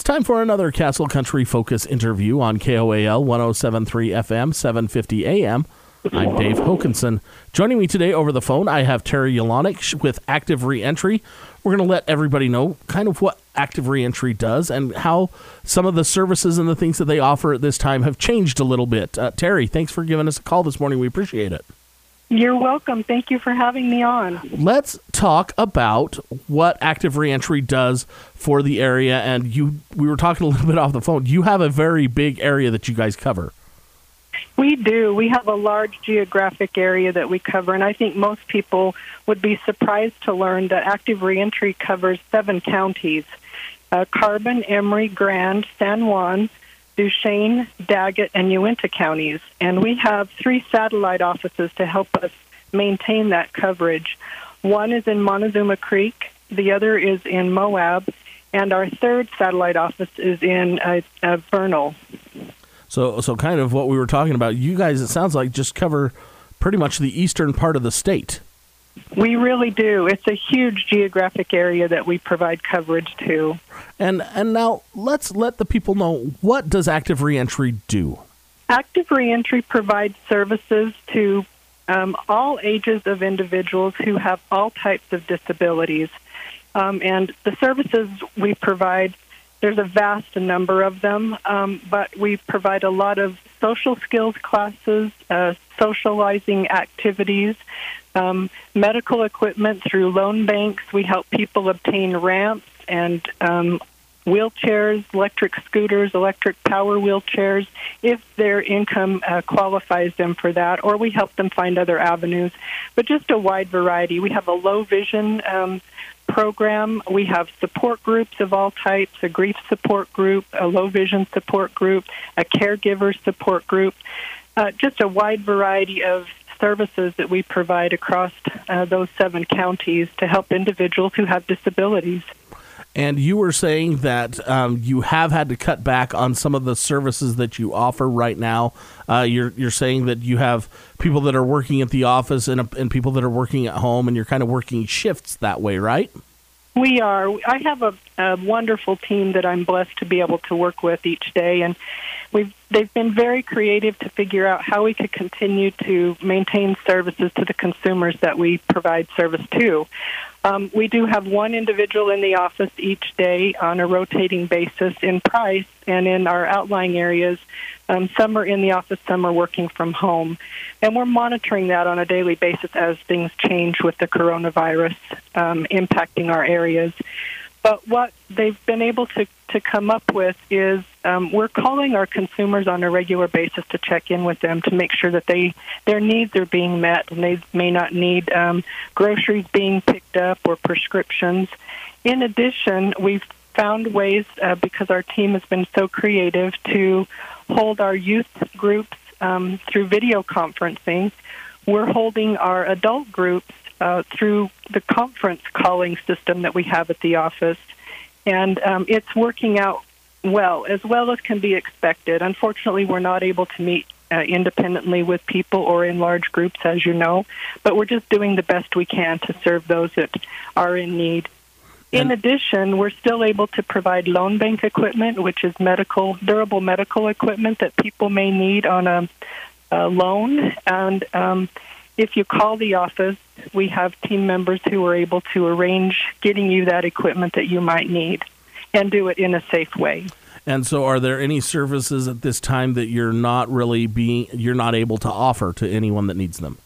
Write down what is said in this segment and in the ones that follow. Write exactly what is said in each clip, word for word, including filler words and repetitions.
time for another Castle Country Focus interview on K O A L one oh seven point three F M, seven fifty A M. I'm Dave Hokanson. Joining me today over the phone, I have Terry Yelonic with Active Reentry. We're going to let everybody know kind of what Active Reentry does and how some of the services and the things that they offer at this time have changed a little bit. Uh, Terry, thanks for giving us a call this morning. We appreciate it. You're welcome. Thank you for having me on. Let's talk about what Active Reentry does for the area. And you, we were talking a little bit off the phone. You have a very big area that you guys cover. We do. We have a large geographic area that we cover, and I think most people would be surprised to learn that Active Reentry covers seven counties: uh, Carbon, Emery, Grand, San Juan, Duchesne, Daggett, and Uinta counties. And we have three satellite offices to help us maintain that coverage. One is in Montezuma Creek, the other is in Moab, and our third satellite office is in uh, uh, Vernal. So, so kind of what we were talking about, you guys, it sounds like, just cover pretty much the eastern part of the state. We really do. It's a huge geographic area that we provide coverage to. And and now let's let the people know, what does Active Reentry do? Active Reentry provides services to um, all ages of individuals who have all types of disabilities. Um, and the services we provide, there's a vast number of them, um, but we provide a lot of social skills classes, uh, socializing activities, um, medical equipment through loan banks. We help people obtain ramps and um, wheelchairs, electric scooters, electric power wheelchairs, if their income uh, qualifies them for that, or we help them find other avenues. But just a wide variety. We have a low vision um program. We have support groups of all types, a grief support group, a low vision support group, a caregiver support group, uh, just a wide variety of services that we provide across uh, those seven counties to help individuals who have disabilities. And you were saying that um, you have had to cut back on some of the services that you offer right now. Uh, you're you're saying that you have people that are working at the office and, and people that are working at home, and you're kind of working shifts that way, right? We are. I have a, a wonderful team that I'm blessed to be able to work with each day, and we've they've been very creative to figure out how we could continue to maintain services to the consumers that we provide service to. Um, we do have one individual in the office each day on a rotating basis in Price, and in our outlying areas, um, some are in the office, some are working from home. And we're monitoring that on a daily basis as things change with the coronavirus um, impacting our areas. But what they've been able to, to come up with is um, we're calling our consumers on a regular basis to check in with them to make sure that they their needs are being met, and they may not need um, groceries being picked up or prescriptions. In addition, we've found ways, uh, because our team has been so creative, to hold our youth groups um, through video conferencing. We're holding our adult groups Uh, through the conference calling system that we have at the office. And um, it's working out well, as well as can be expected. Unfortunately, we're not able to meet uh, independently with people or in large groups, as you know, but we're just doing the best we can to serve those that are in need. In addition, we're still able to provide loan bank equipment, which is medical, durable medical equipment that people may need on a, a loan. And um, if you call the office, we have team members who are able to arrange getting you that equipment that you might need and do it in a safe way. And so are there any services at this time that you're not really being, you're not able to offer to anyone that needs them?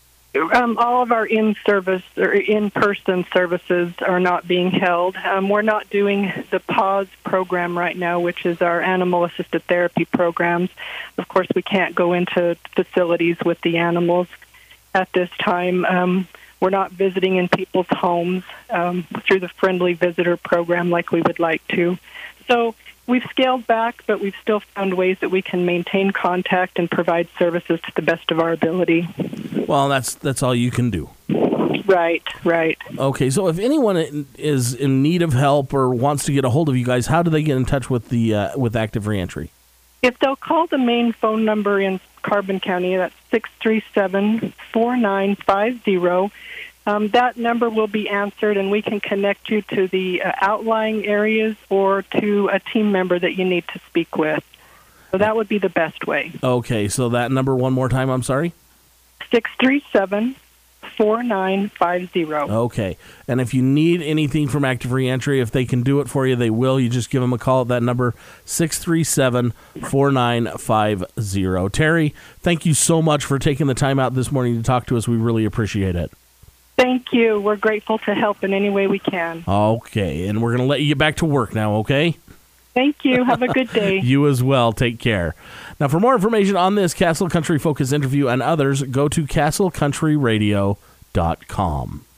Um, all of our in-service or in-person services are not being held. Um, we're not doing the PAWS program right now, which is our animal-assisted therapy programs. Of course, we can't go into facilities with the animals at this time. Um, we're not visiting in people's homes um, through the friendly visitor program like we would like to. So we've scaled back, but we've still found ways that we can maintain contact and provide services to the best of our ability. Well, that's that's all you can do. Right, right. Okay, so if anyone is in need of help or wants to get a hold of you guys, how do they get in touch with the uh, with Active Reentry? If they'll call the main phone number in Carbon County, that's six three seven, four nine five zero, um, that number will be answered, and we can connect you to the uh, outlying areas or to a team member that you need to speak with. So that would be the best way. Okay, so that number one more time, I'm sorry? six three seven, four nine five zero. Okay, and if you need anything from Active Reentry, if they can do it for you, they will. You just give them a call at that number, six three seven, four nine five zero. Terry, thank you so much for taking the time out this morning to talk to us. We really appreciate it. Thank you. We're grateful to help in any way we can. Okay, and we're going to let you get back to work now, okay? Thank you. Have a good day. You as well. Take care. Now, for more information on this Castle Country Focus interview and others, go to castle country radio dot com.